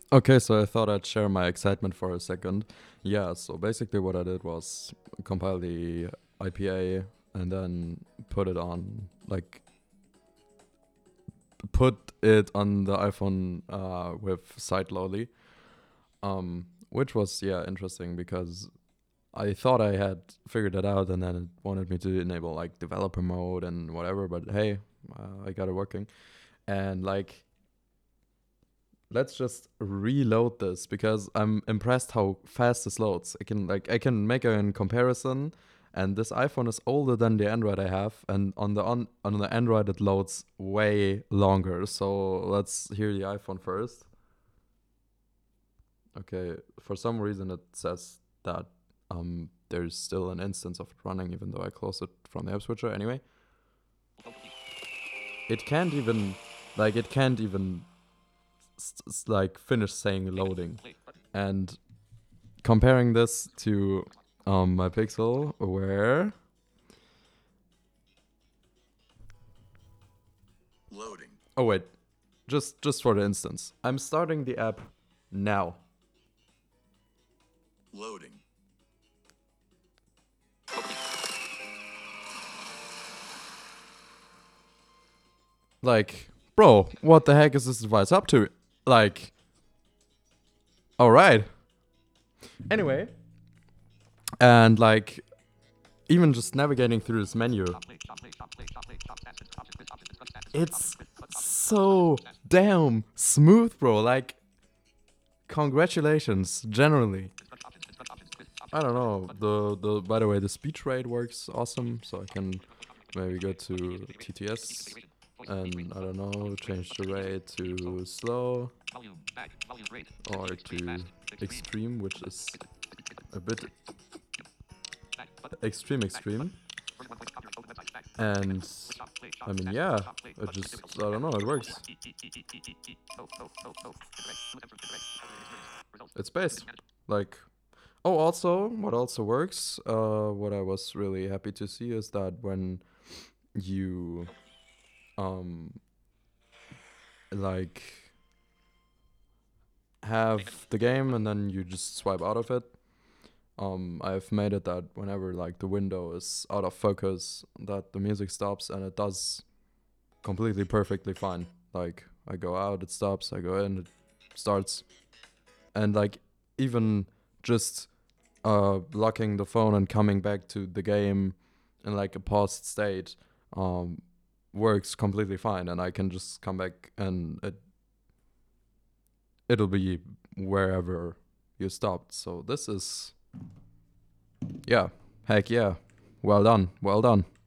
Okay, so I thought I'd share my excitement for a second. Yeah, so basically what I did was compile the IPA and then put it on, like, put it on the iPhone with sideloadly, which was, yeah, interesting because I thought I had figured it out and then it wanted me to enable, like, developer mode and whatever, but hey, I got it working. And, like, let's just reload this because I'm impressed how fast this loads. I can make a comparison, and this iPhone is older than the Android I have, and on the Android it loads way longer. So let's hear the iPhone first. Okay, for some reason it says that there's still an instance of it running even though I closed it from the app switcher. Anyway, it can't even like finish saying loading. And comparing this to my Pixel, where Loading. oh wait, just for the instance, I'm starting the app now. Loading. Like, bro, what the heck is this device up to? Like, all right. Anyway, and like even just navigating through this menu, it's so damn smooth, bro. Like, congratulations, generally. I don't know. The by the way, the speech rate works awesome, so I can maybe go to TTS and I don't know, change the rate to slow or to extreme, which is a bit extreme. And I mean, yeah, it just I don't know, it works. It's based like. Oh, also, what also works, what I was really happy to see is that when you um like have the game and then you just swipe out of it. I've made it that whenever like the window is out of focus, that the music stops and it does completely perfectly fine. Like I go out, it stops. I go in, it starts, and like even just locking the phone and coming back to the game in like a paused state um, works completely fine, and I can just come back and it'll be wherever you stopped. So this is, yeah, heck yeah, well done, well done.